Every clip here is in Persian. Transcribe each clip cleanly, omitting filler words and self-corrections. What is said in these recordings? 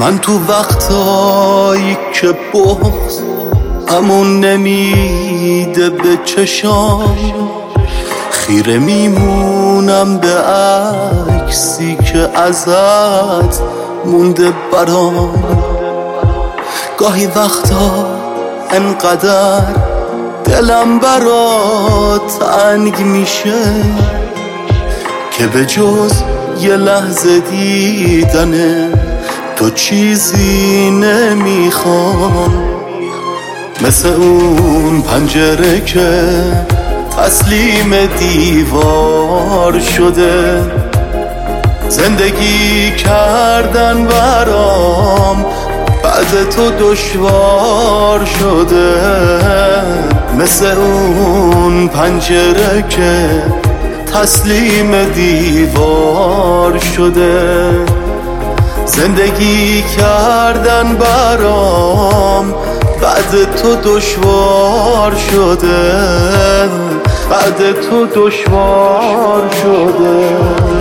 من تو وقتایی که بغض همون نمیده به چشام، خیره میمونم به عکسی که ازت مونده برام. گاهی وقتا انقدر دلم برات تنگ میشه که به جز یه لحظه دیدن تو چیزی نمیخوام. مثل اون پنجره که تسلیم دیوار شده، زندگی کردن برام بعد تو دشوار شده. مثل اون پنجره که تسلیم دیوار شده، زندگی کردن برام بعد تو دشوار شده، بعد تو دشوار شده.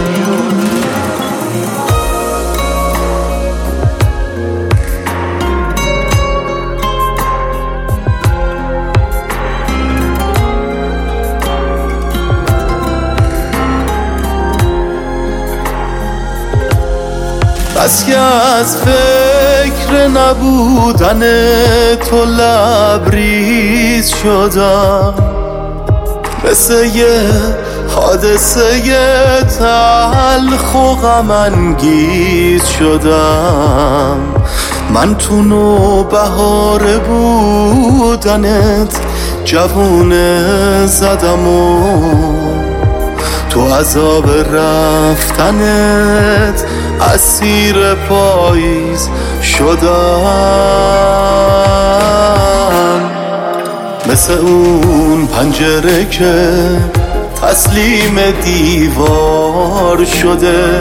بس که از فکر نبودن تو لبریز شدم، مثل یه حادثه تلخ و غم انگیز شدم. من تو نوبهار بودنت جوونه زدم و تو عذاب رفتنت اسیر پاییز شدم. مثل اون پنجره که تسلیم دیوار شده،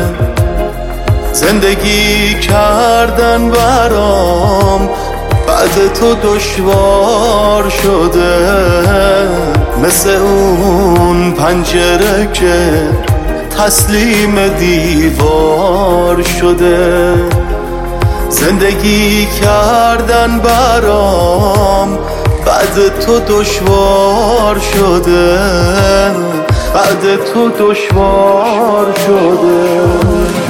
زندگی کردن برام بعد تو دشوار شده. مثل اون پنجره که تسلیم دیوار شده، زندگی کردن برام بعد تو دشوار شده، بعد تو دشوار شده.